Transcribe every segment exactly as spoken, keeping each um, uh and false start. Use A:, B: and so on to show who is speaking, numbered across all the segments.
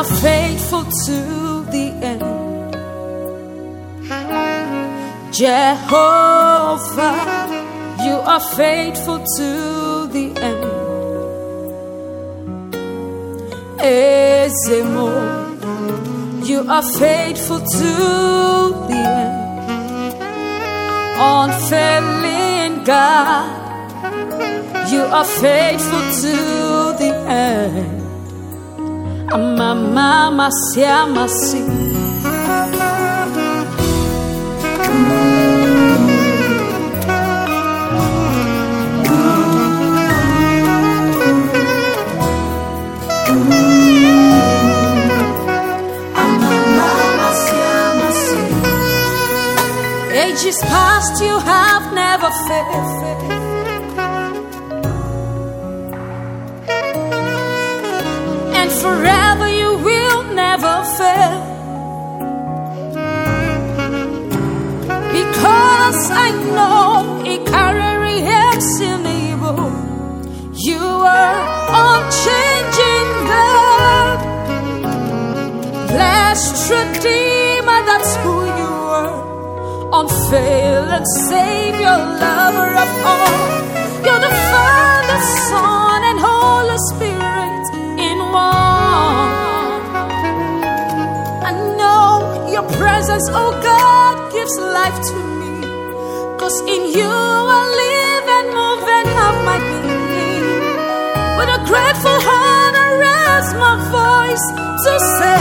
A: are faithful to the end. Jehovah, you are faithful to the end. Ezemo, you are faithful to the end. Unfailing God, you are faithful to the end. Mama, masia, masi. Ages past, you have never failed. And forever you will never fail. Because I know a carry evil. You are unchanging God. Blessed Redeemer, that's who you are. Unfailing Savior, lover of all. You're the Father, Son, and Holy Spirit in one. I know your presence, oh God, gives life to me. Cause in you I live and move and have my being. With a grateful heart I raise my voice to say,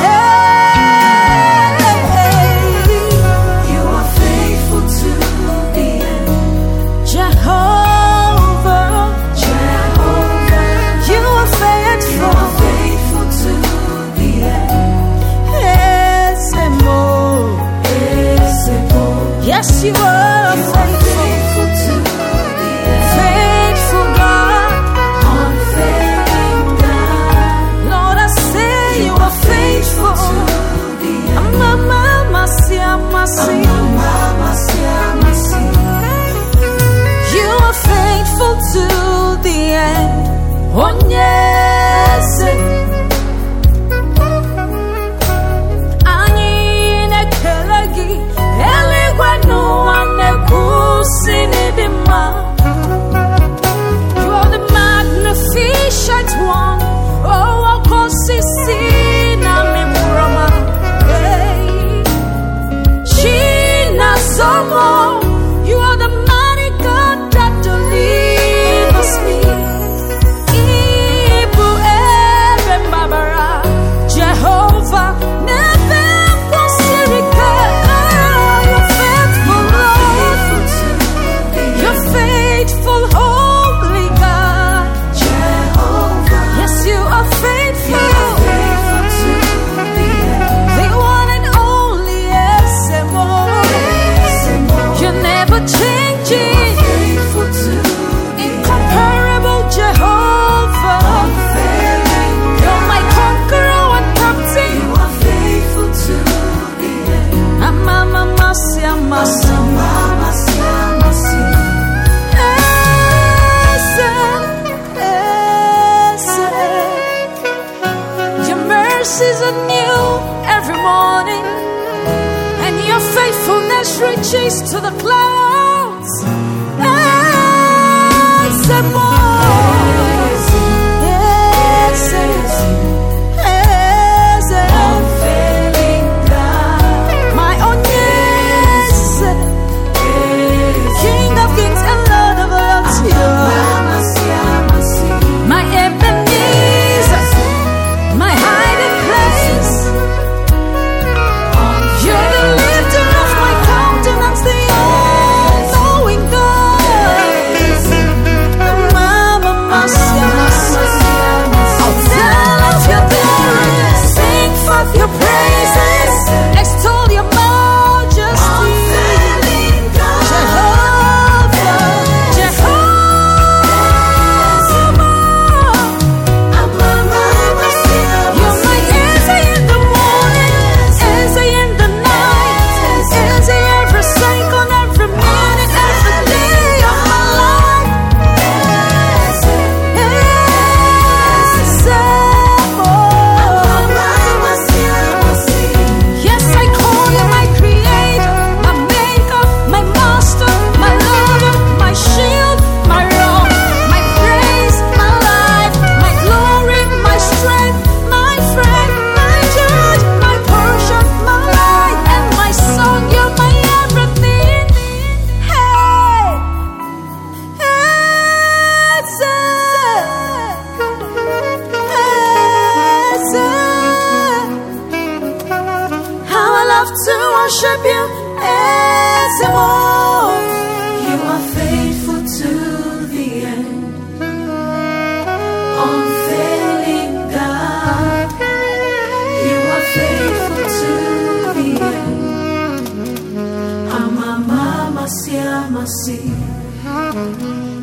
A: yes, you are faithful, faithful to the end. Faithful God, unfailing God. Lord, I say you are faithful to the end. Mama, masi, masi, masi, masi. You are faithful to the end. Oh yes. You are the magnificent one. Oh, of course, it's seen. I'm in Brahma. China Somo. You are the mighty God that delivers me. Ibu Ebe Babara. Jehovah. Never Posirika. Faithful, holy God, Jehovah. Yes, you are faithful. You are faithful to the end. The one and only Ezemo. You're never changing. You are faithful to the incomparable Jehovah. Unfailing. You're my conqueror and captain. You are faithful to the end. Amama masi, amasi, amasi, amasi. Mercies are new every morning, and your faithfulness reaches to the clouds. Yes, and more. Yes, yes, yes, unfailing God, my own yes, King of kings and Lord of lords, you are my Ebenezer, my hiding place. You're the lifter of my countenance, the all-knowing God. worship you as more. You are faithful to the end, unfailing God. You are faithful to the end. Amama masia masi.